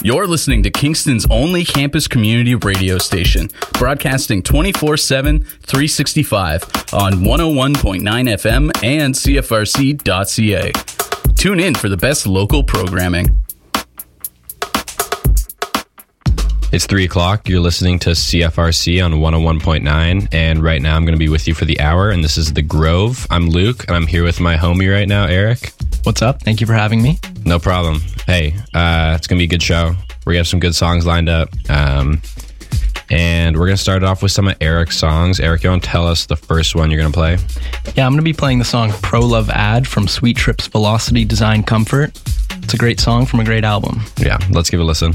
You're listening to Kingston's only campus community radio station, broadcasting 24/7, 365 on 101.9 FM and CFRC.ca. Tune in for the best local programming. It's 3 o'clock. You're listening to CFRC on 101.9, and right now I'm going to be with you for the hour, and this is The Grove. I'm Luke, and I'm here with my homie right now, Eric. What's up? Thank you for having me. No problem. Hey, it's going to be a good show. We're going to have some good songs lined up, and we're going to start off with some of Eric's songs. Eric, you want to tell us the first one you're going to play? Yeah, I'm going to be playing the song Pro Love Ad from Sweet Trips Velocity Design Comfort. It's a great song from a great album. Yeah, let's give it a listen.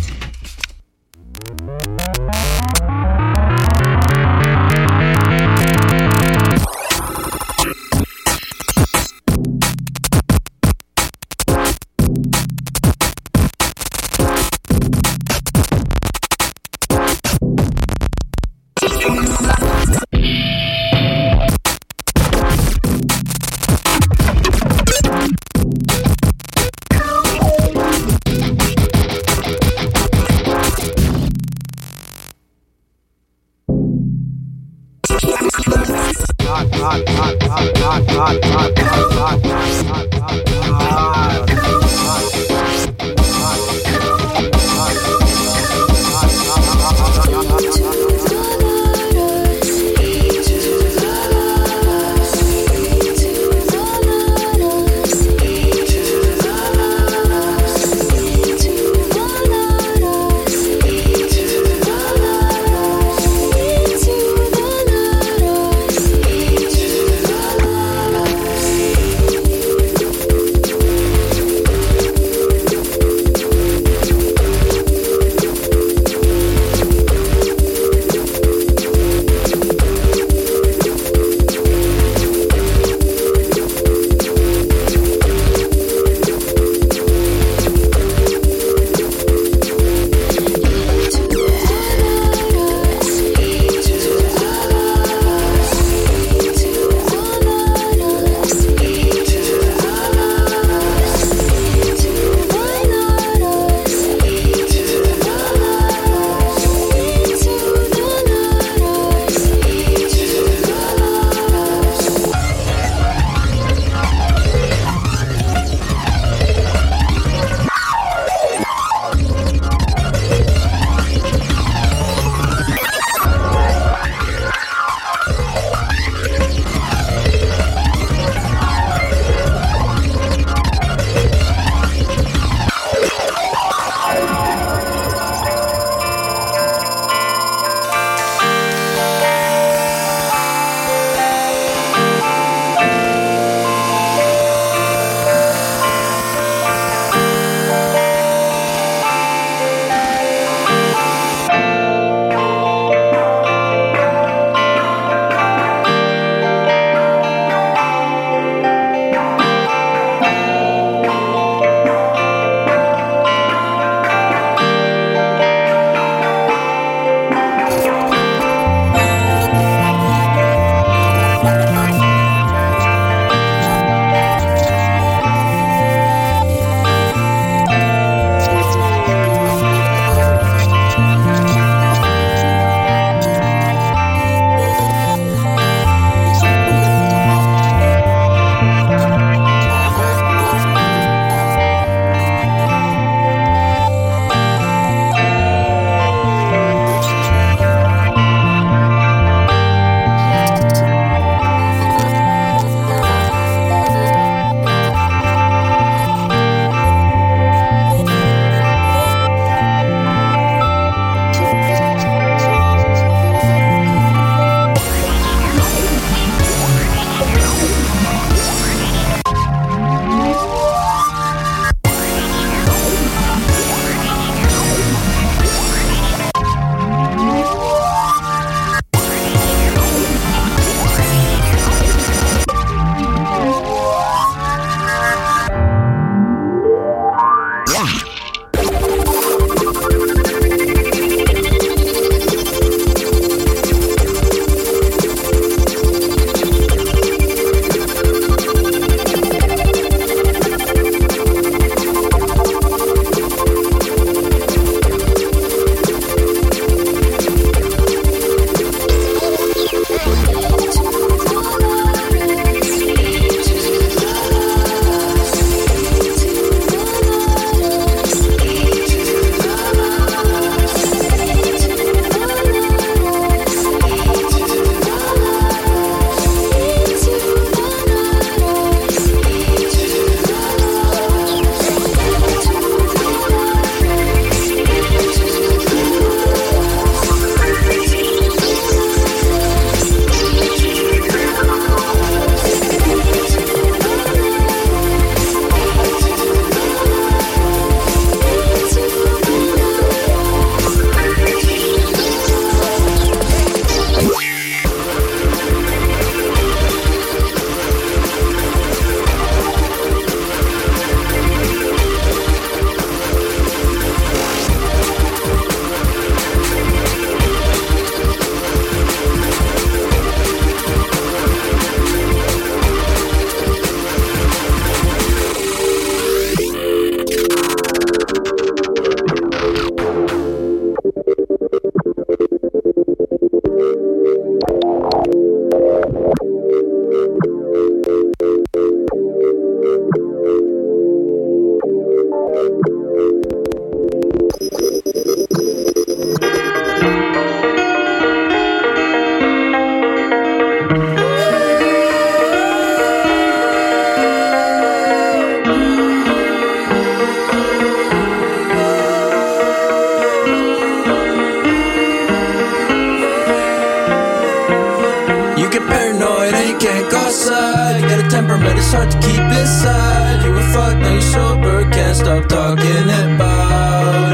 it's hard to keep inside. You were fucked, now you're sober, can't stop talking about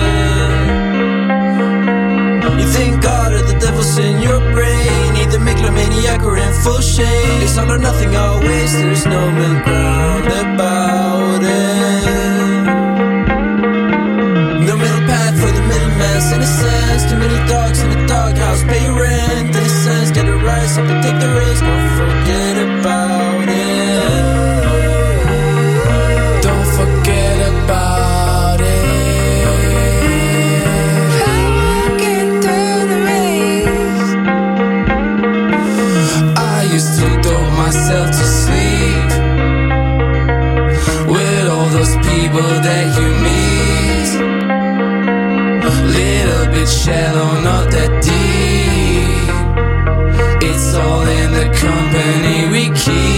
it. You think God or the devil's in your brain, either megalomaniac or in full shame. It's all or nothing always, there's no middle ground about it. No middle path for the middleman's innocence. Too many dogs in a doghouse, pay your rent. In a sense, get it right, something take the risk, or forget about it. Don't forget about it. Walking through the race, I used to dope myself to sleep with all those people that you meet. Little bit shallow, not that deep. It's all in the company we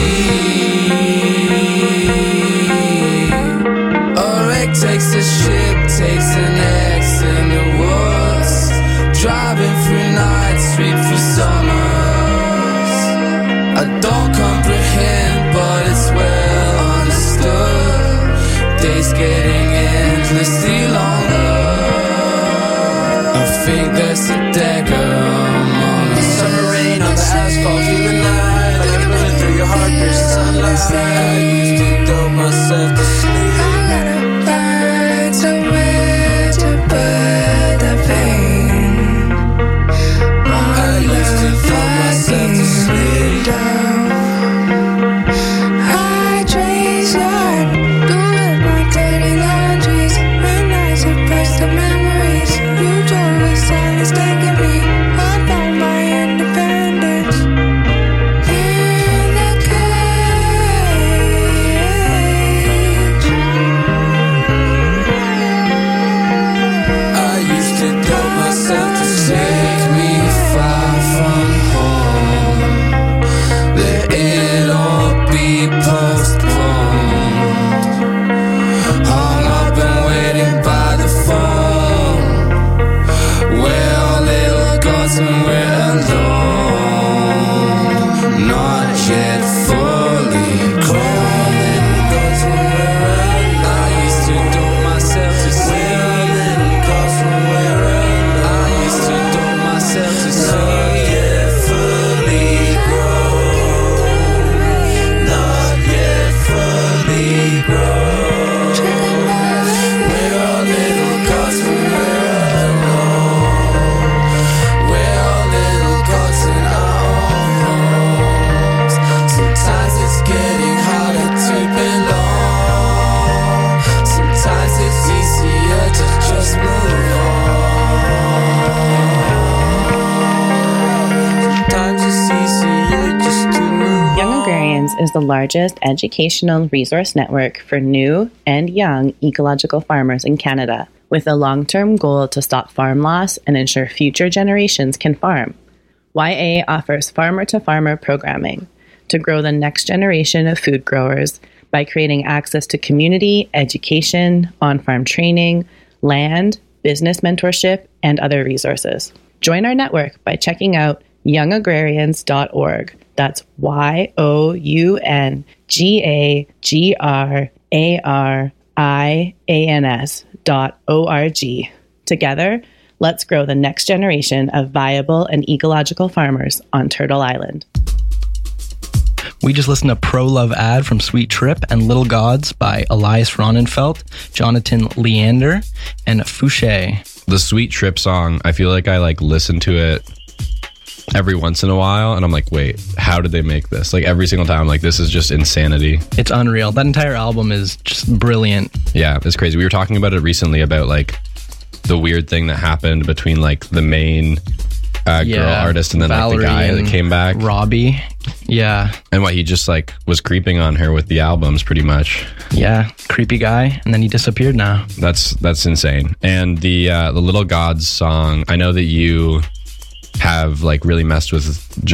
keep. A wreck takes a ship, takes an X in the woods. Driving through night street for summers. I don't comprehend, but it's well understood. Days getting endlessly longer. I think there's a dagger among us. Summer rain on the asphalt through the night, like a bullet through your heart, there's sunlight. I used to dope myself to sleep. I gotta find somewhere to put the pain. I used to dope myself to sleep. I trace yard, doing my dirty laundries. When I suppress the memories, you drove a silence taking me. I found my independence in the cage. I used to dope myself to take me far from home. Let it all be postponed. Hung up and waiting by the phone. We're all little gods and we're alone. Not yet fully grown. Little gods and we're alone. I used to dope myself to sleep. Little gods and we're alone. I used to dope myself to sleep. Not yet fully grown. Not yet fully grown. We're all little gods and we're alone. We're all little gods in our own homes. Sometimes it's getting harder to belong. Sometimes it's easier to just move on. Sometimes it's easier just to move on. Young Agrarians is the largest educational resource network for new and young ecological farmers in Canada, with a long-term goal to stop farm loss and ensure future generations can farm. YA offers farmer-to-farmer programming to grow the next generation of food growers by creating access to community, education, on-farm training, land, business mentorship, and other resources. Join our network by checking out youngagrarians.org. That's YOUNGAGRARIANS.org. Together, let's grow the next generation of viable and ecological farmers on Turtle Island. We just listened to Pro Love Ad from Sweet Trip and Little Gods by Elias Ronenfeld, Jonathan Leander, and Fouché. The Sweet Trip song, I feel like I listen to it every once in a while and I'm like, wait, how did they make this? Like every single time I'm like, this is just insanity. It's unreal. That entire album is just brilliant. Yeah, it's crazy. We were talking about it recently about the weird thing that happened between the main girl artist and then Valerie the guy that came back, Robbie. Yeah. And what he just was creeping on her with the albums pretty much. Yeah, creepy guy, and then he disappeared now. That's insane. And the Little Gods song, I know that you have really messed with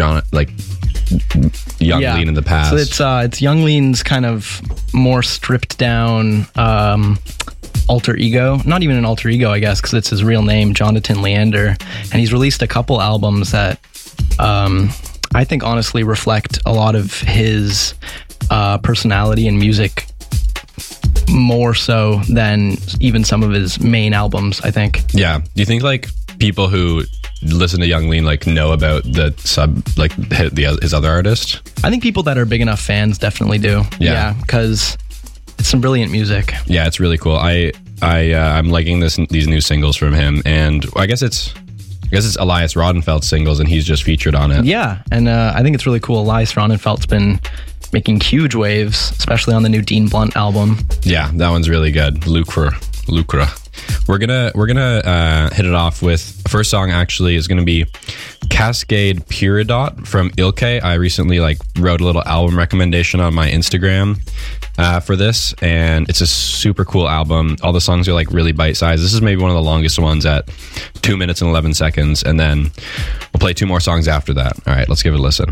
Young Lean in the past. So it's Young Lean's kind of more stripped down alter ego. Not even an alter ego, I guess, because it's his real name, Jonathan Leander. And he's released a couple albums that I think honestly reflect a lot of his personality and music more so than even some of his main albums, I think. Yeah. Do you think like people who listen to Young Lean like know about the his other artist? I think people that are big enough fans definitely do. Yeah. Because it's some brilliant music. Yeah, it's really cool. I'm liking these new singles from him, and I guess it's Elias Rodenfeld's singles, and he's just featured on it. Yeah, and I think it's really cool. Elias Rodenfeld's been making huge waves, especially on the new Dean Blunt album. Yeah, that one's really good. Lucra. We're gonna hit it off with the first song. Actually, is gonna be Cascade Peridot from Ilke. I recently wrote a little album recommendation on my Instagram for this, and it's a super cool album. All the songs are really bite sized. This is maybe one of the longest ones at 2 minutes and 11 seconds, and then we'll play 2 more songs after that. All right, let's give it a listen.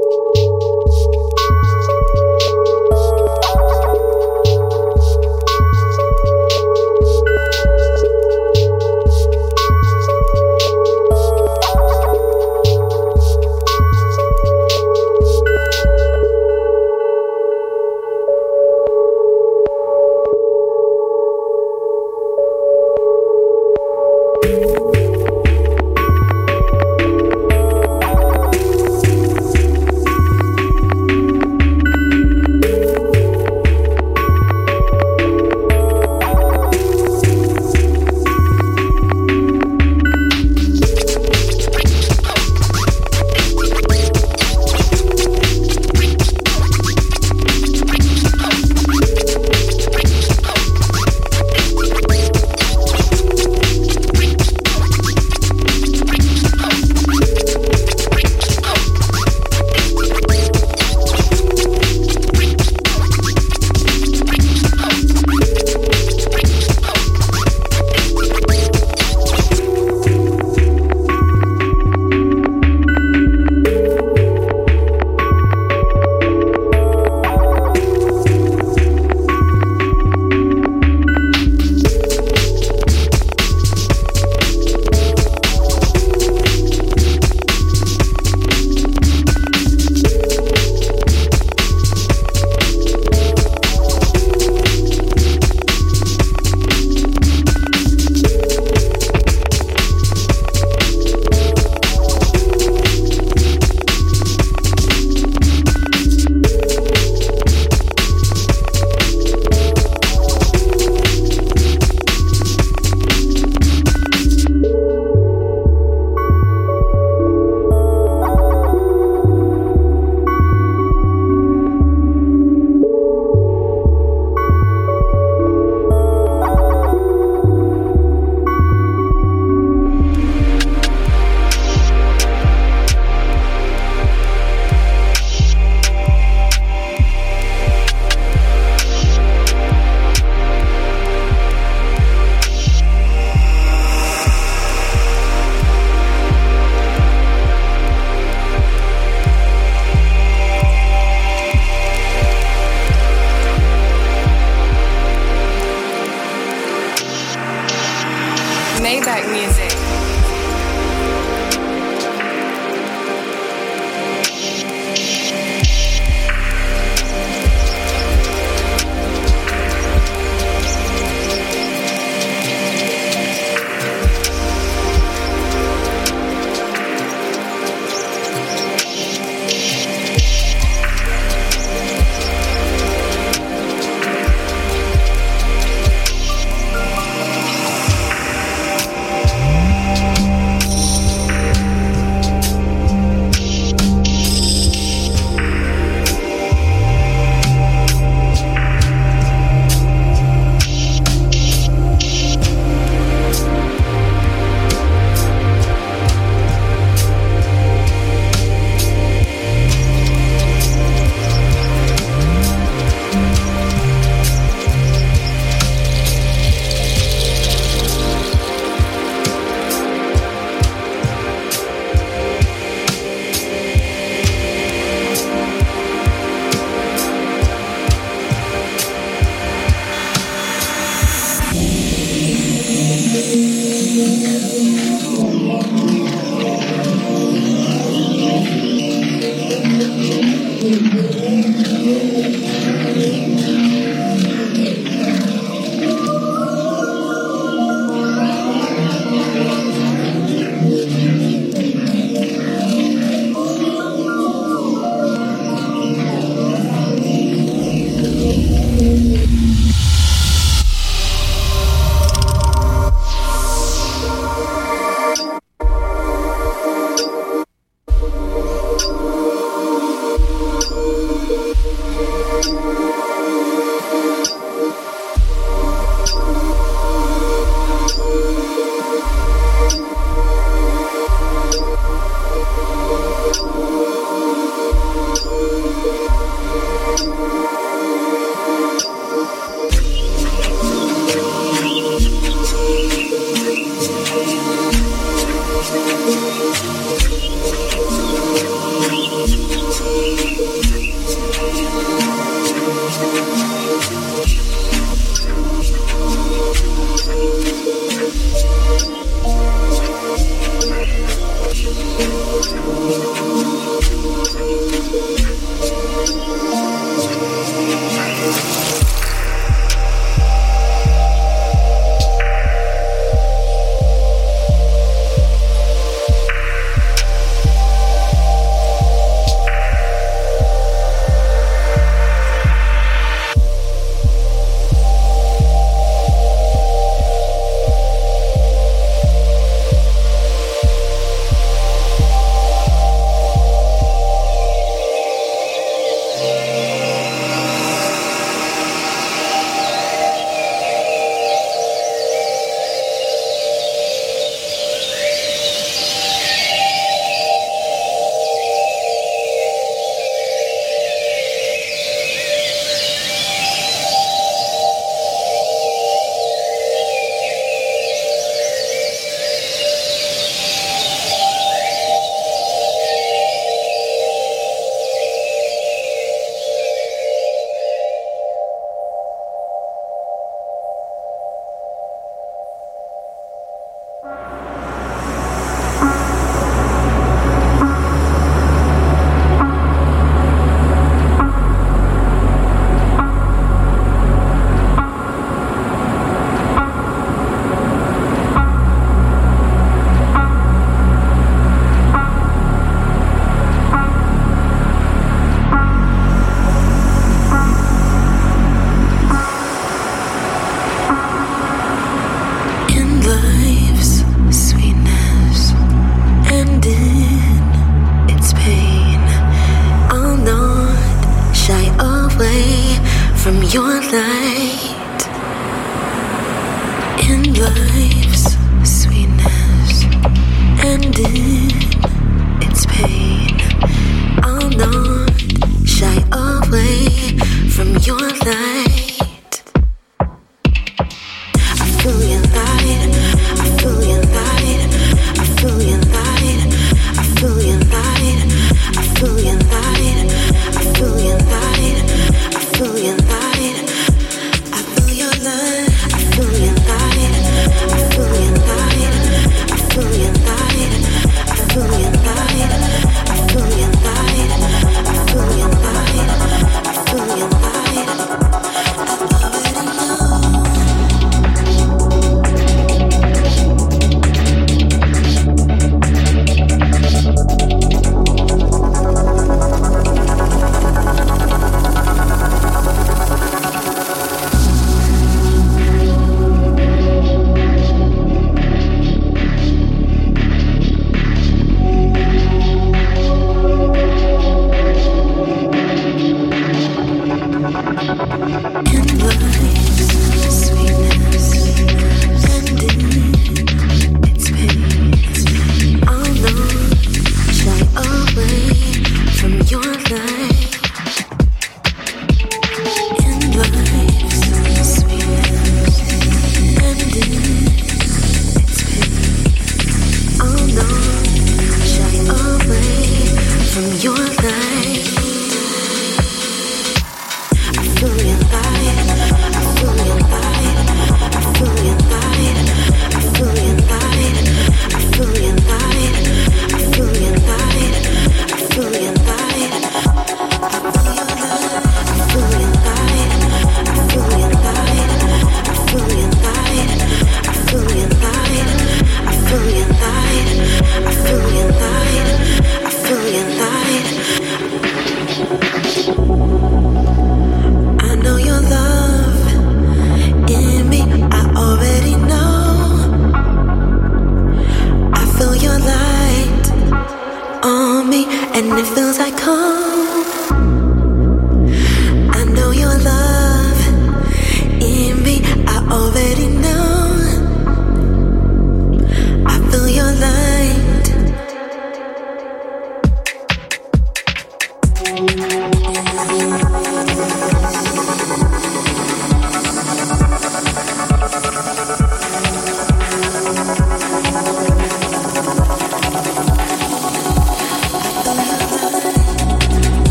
Maybach music.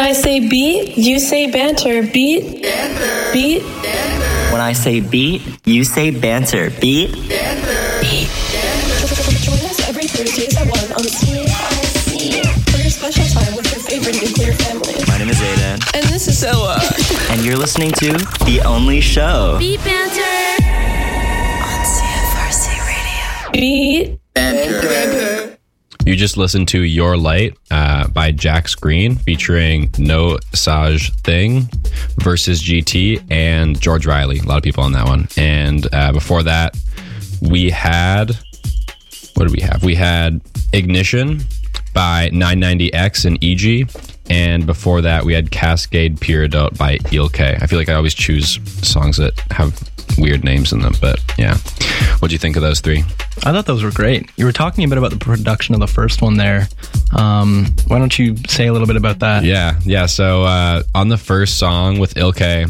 I say beat, you say banter. Beat, banter. Beat. Banter. When I say beat, you say banter. Beat, banter. Beat. Join us every Thursdays at 1 on CIC for your special time with your favorite nuclear family. My name is Aiden. And this is Zoa. And you're listening to The Only Show. Beat banter on CFRC Radio. Beat banter. You just listened to Your Light by Jax Green featuring No Saj Thing versus GT and George Riley. A lot of people on that one. And before that, we had... What did we have? We had Ignition by 990X and EG. And before that, we had Cascade Peridot by Ilke. I feel like I always choose songs that have weird names in them, but yeah. What'd you think of those three? I thought those were great. You were talking a bit about the production of the first one there. Why don't you say a little bit about that? Yeah. So on the first song with Ilke,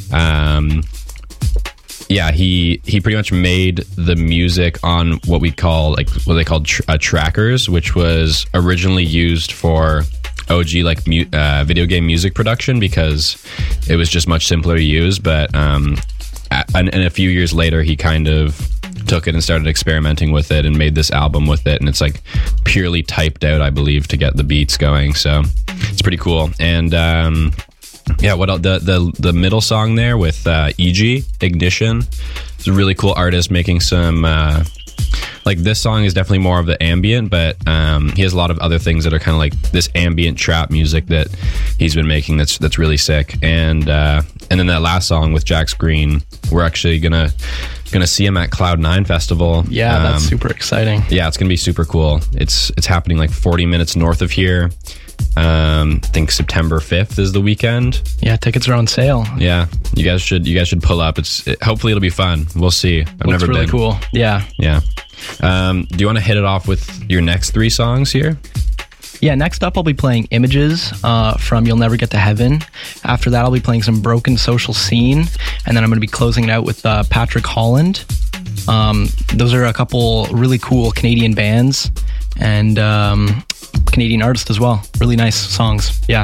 he pretty much made the music on what they called trackers, which was originally used for OG video game music production because it was just much simpler to use. But and a few years later, he kind of took it and started experimenting with it and made this album with it, and it's like purely typed out, I believe, to get the beats going. So it's pretty cool. And what else? The middle song there with EG, Ignition, is a really cool artist making some this song is definitely more of the ambient, but he has a lot of other things that are kind of like this ambient trap music that he's been making that's really sick. And then that last song with Jax Green, we're actually gonna see him at Cloud9 Festival. Yeah, that's super exciting. Yeah, it's gonna be super cool. It's happening like 40 minutes north of here. I think September 5th is the weekend. Yeah, tickets are on sale. Yeah, you guys should pull up. Hopefully it'll be fun. We'll see. I've never been. It's really cool. Yeah. Do you want to hit it off with your next three songs here? Yeah, next up I'll be playing Images from You'll Never Get to Heaven. After that I'll be playing some Broken Social Scene, and then I'm going to be closing it out with Patrick Holland. Those are a couple really cool Canadian bands and Canadian artists as well. Really nice songs. Yeah.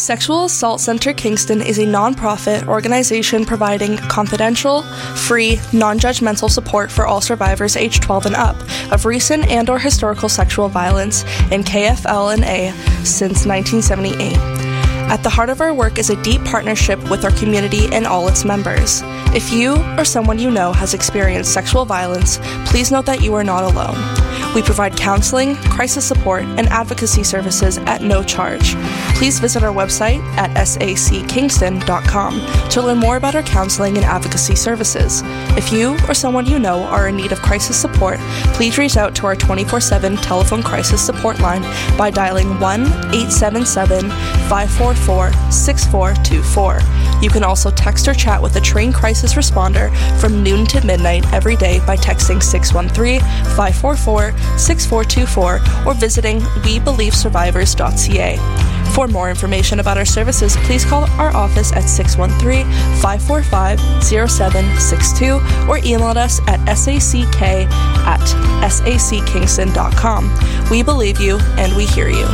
Sexual Assault Center Kingston is a non-profit organization providing confidential, free, non-judgmental support for all survivors aged 12 and up of recent and or historical sexual violence in KFL&A since 1978. At the heart of our work is a deep partnership with our community and all its members. If you or someone you know has experienced sexual violence, please note that you are not alone. We provide counseling, crisis support, and advocacy services at no charge. Please visit our website at sackingston.com to learn more about our counseling and advocacy services. If you or someone you know are in need of crisis support, please reach out to our 24/7 telephone crisis support line by dialing 1-877-544-6424. You can also text or chat with a trained crisis responder from noon to midnight every day by texting 613-544-6424 or visiting WeBelieveSurvivors.ca. For more information about our services, please call our office at 613-545-0762 or email us at sack@sackkingston.com. We believe you and we hear you.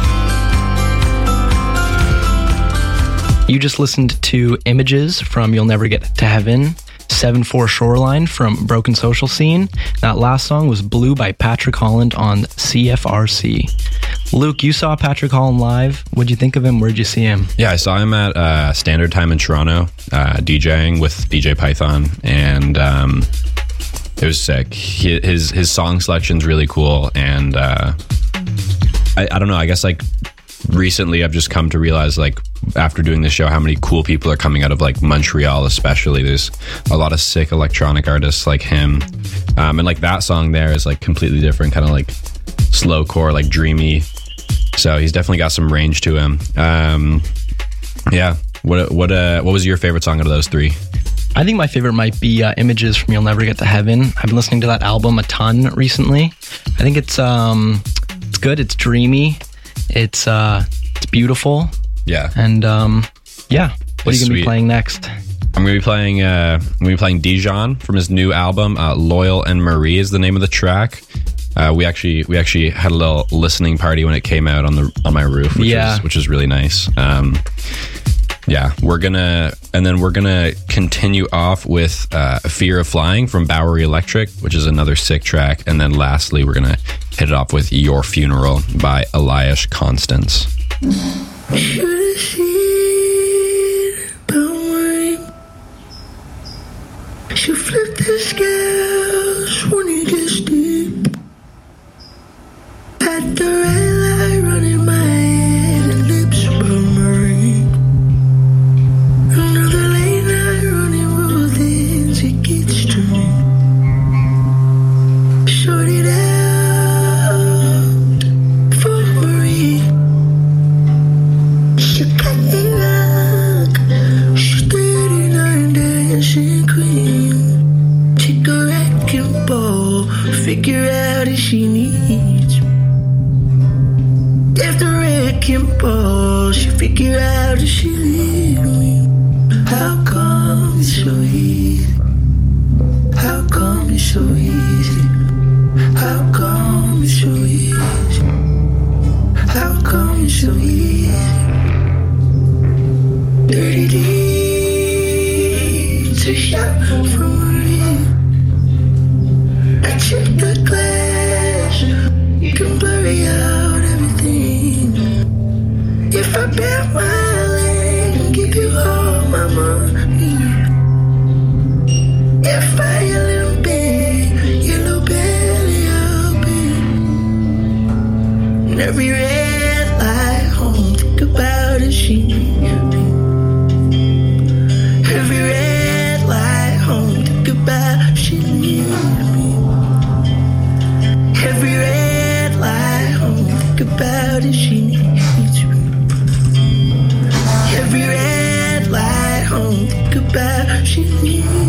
You just listened to Images from You'll Never Get to Heaven, 7-4 Shoreline from Broken Social Scene. That last song was Blue by Patrick Holland on CFRC. Luke, you saw Patrick Holland live. What'd you think of him? Where'd you see him? Yeah, I saw him at Standard Time in Toronto, DJing with DJ Python, and it was sick. His song selection's really cool, and I don't know, I guess like recently I've just come to realize, like, after doing this show, how many cool people are coming out of like Montreal, especially. There's a lot of sick electronic artists like him, and like that song there is like completely different, kind of like slowcore, like dreamy. So he's definitely got some range to him. Yeah. What was your favorite song out of those three? I think my favorite might be Images from You'll Never Get to Heaven. I've been listening to that album a ton recently. I think it's good. It's dreamy. It's beautiful. Yeah. And yeah. What are you gonna be playing next? I'm gonna be playing Dijon from his new album. Loyal and Marie is the name of the track. We actually had a little listening party when it came out on my roof, which is really nice. Yeah, we're gonna continue off with Fear of Flying from Bowery Electric, which is another sick track, and then lastly we're gonna hit it off with Your Funeral by Elias Constance. She flipped the scales when it gets deep. At the red light running my head and lips murmuring. Another late night running with things, it gets to me. Short it out for Marie. She got me luck. She's 39 dancing queen. Take a wrecking ball, figure out if she needs. If the wrecking ball, she figure out if she leaves me. How come it's so easy? How come it's so easy? How come it's so easy? How come it's so easy? Dirty deeds, a shot from Marie. I check the glass, you can blurry out everything. If I bet my leg and give you all my money. If I yell big, yellow belly open. And every red light home, think about if she needs me. Every red light home, think about if she needs me. Every red light home, think about if she needs me. Every red light home, think about if she needs me.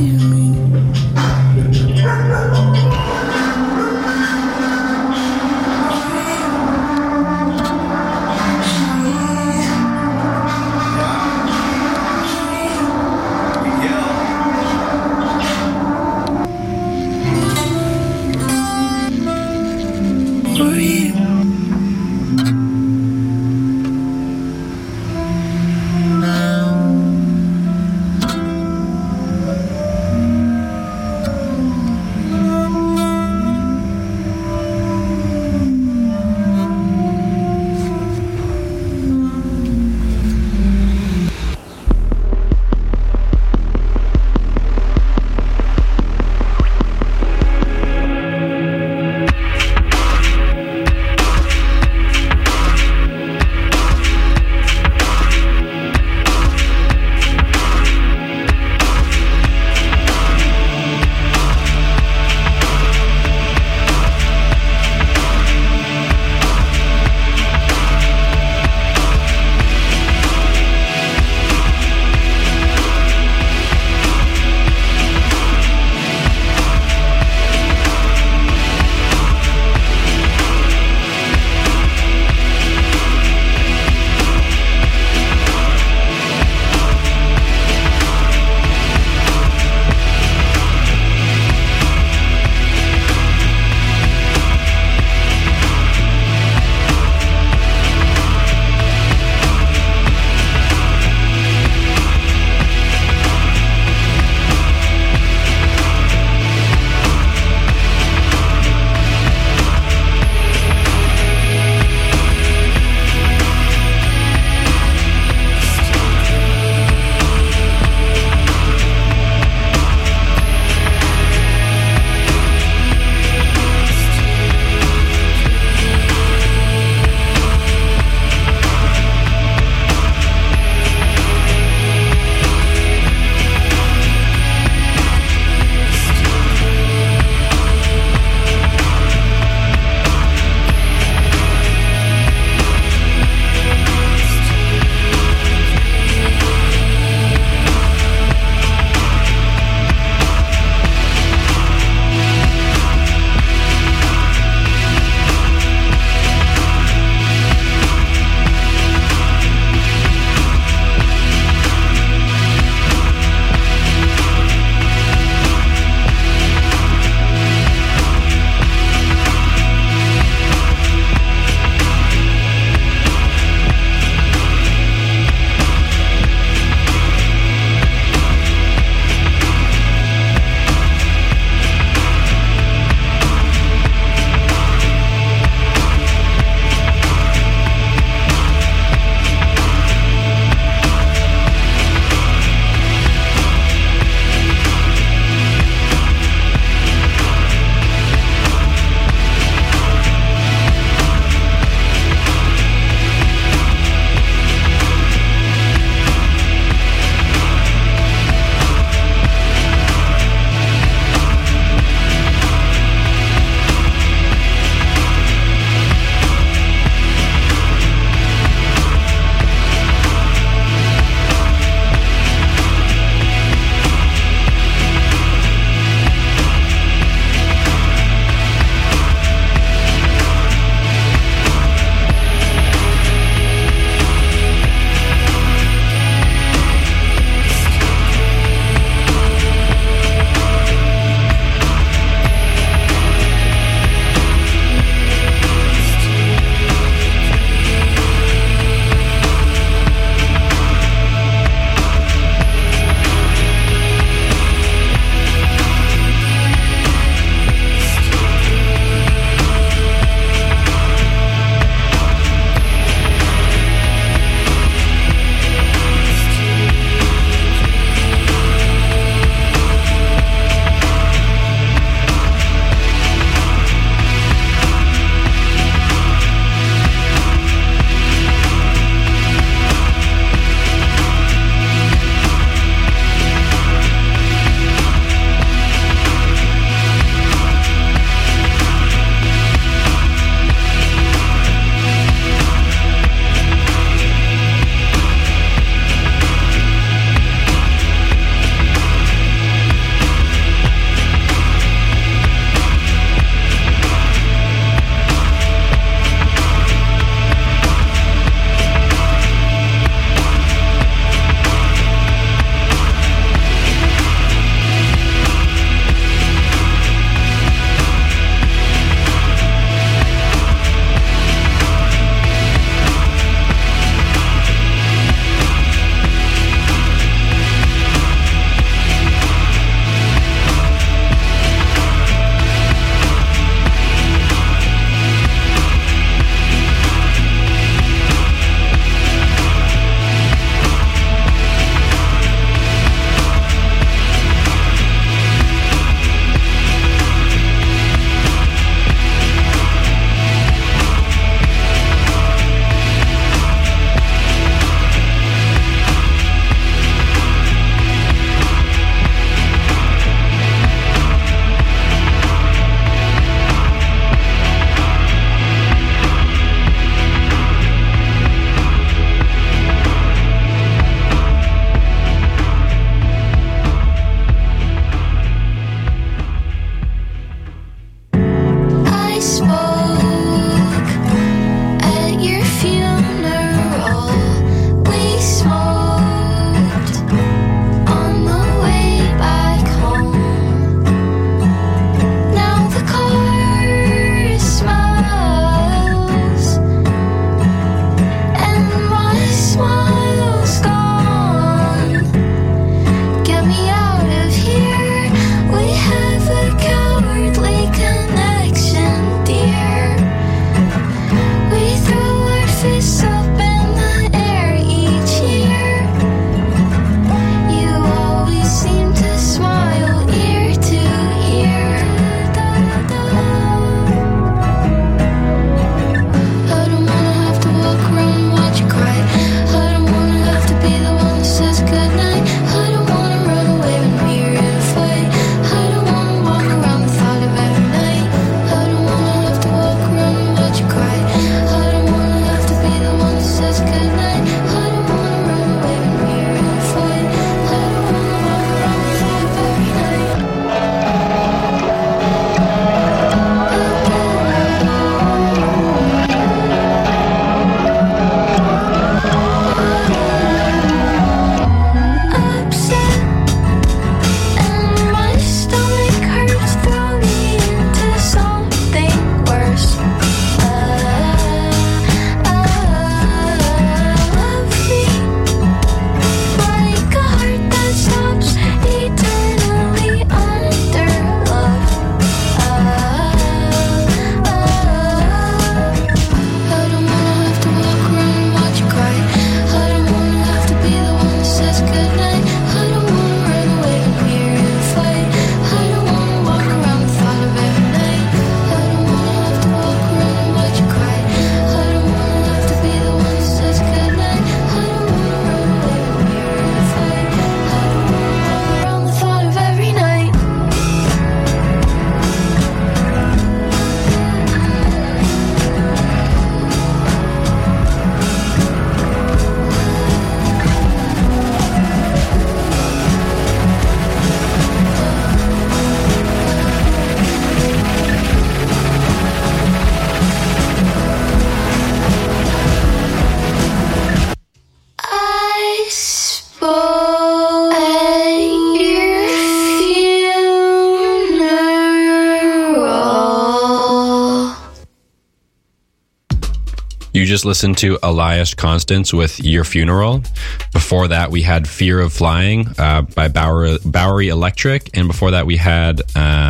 you just listened to Elias Constance with Your Funeral. Before that, we had Fear of Flying by Bowery Electric. And before that, we had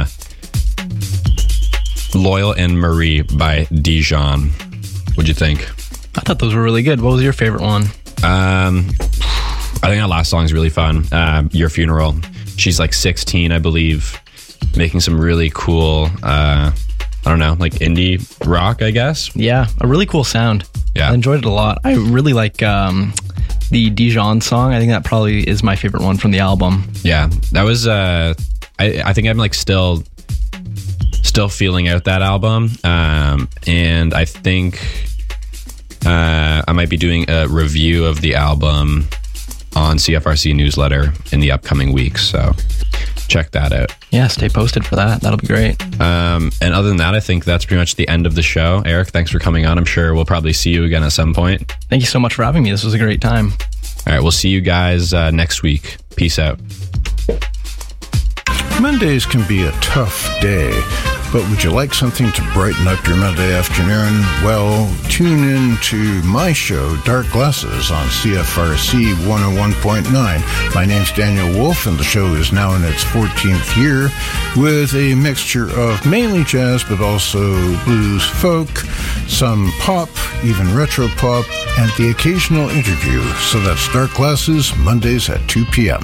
Loyal and Marie by Dijon. What'd you think? I thought those were really good. What was your favorite one? I think that last song is really fun. Your Funeral. She's like 16, I believe, making some really cool, I don't know, like indie rock, I guess. Yeah, a really cool sound. Yeah. I enjoyed it a lot. I really like the Dijon song. I think that probably is my favorite one from the album. Yeah, that was, I think I'm like still feeling out that album. And I think I might be doing a review of the album on CFRC newsletter in the upcoming weeks, so check that out. Yeah, stay posted for that. That'll be great. And other than that, I think that's pretty much the end of the show. Eric, thanks for coming on. I'm sure we'll probably see you again at some point. Thank you so much for having me. This was a great time. All right, we'll see you guys next week. Peace out. Mondays can be a tough day, but would you like something to brighten up your Monday afternoon? Well, tune in to my show, Dark Glasses, on CFRC 101.9. My name's Daniel Wolf, and the show is now in its 14th year, with a mixture of mainly jazz, but also blues, folk, some pop, even retro pop, and the occasional interview. So that's Dark Glasses, Mondays at 2 p.m.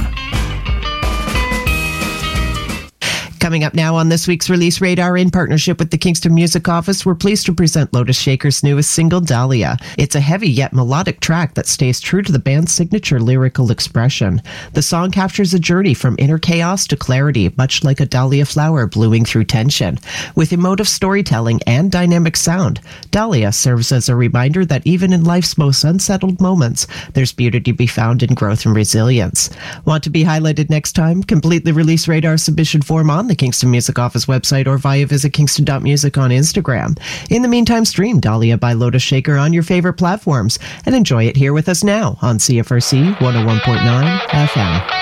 Coming up now on this week's Release Radar, in partnership with the Kingston Music Office, we're pleased to present Lotus Shaker's newest single, Dahlia. It's a heavy yet melodic track that stays true to the band's signature lyrical expression. The song captures a journey from inner chaos to clarity, much like a dahlia flower blooming through tension. With emotive storytelling and dynamic sound, Dahlia serves as a reminder that even in life's most unsettled moments, there's beauty to be found in growth and resilience. Want to be highlighted next time? Complete the Release Radar submission form on the Kingston Music Office website or via visit kingston.music on Instagram. In the meantime, stream Dahlia by Lotus Shaker on your favorite platforms and enjoy it here with us now on CFRC 101.9 FM.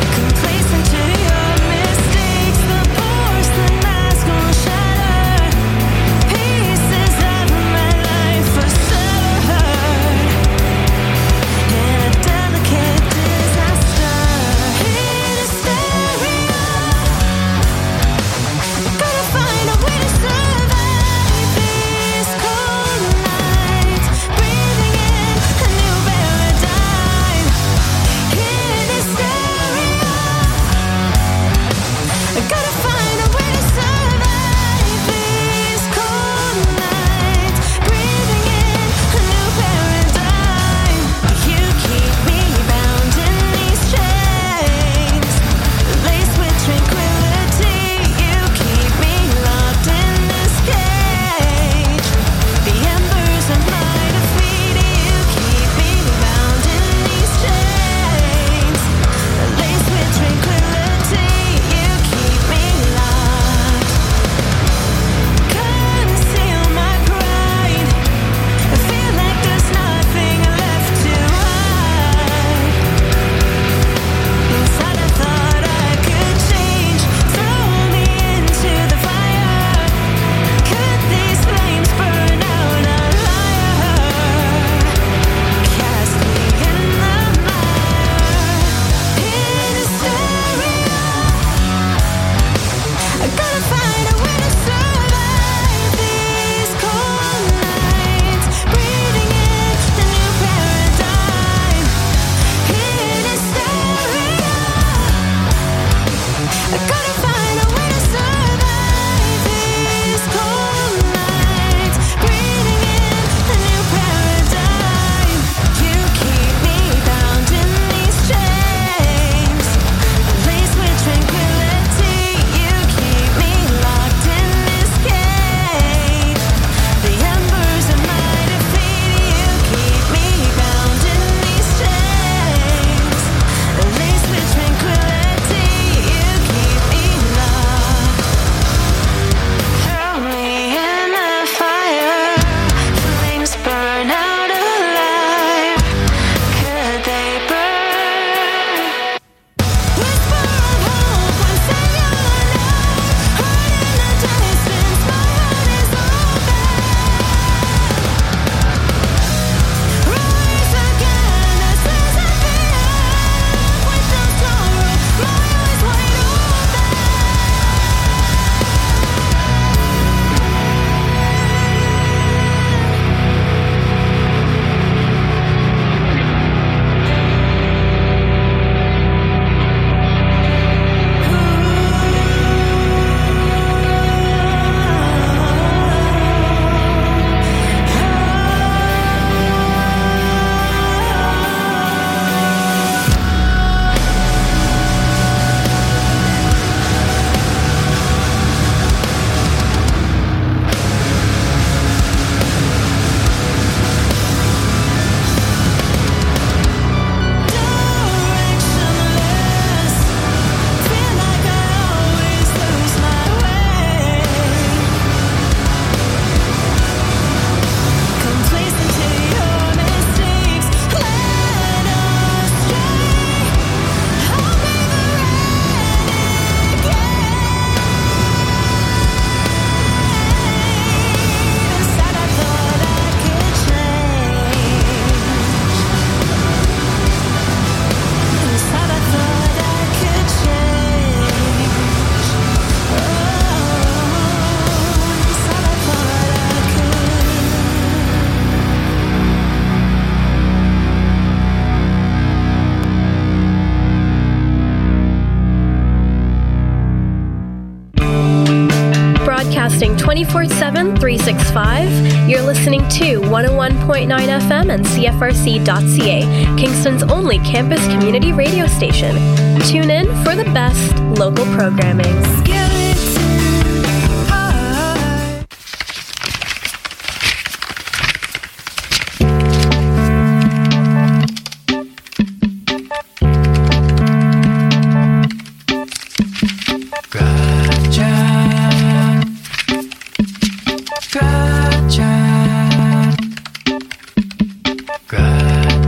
Complacent to your mistakes, the porcelain mask gon' shatter. Broadcasting 24/7, 365. You're listening to 101.9 FM and CFRC.ca, Kingston's only campus community radio station. Tune in for the best local programming.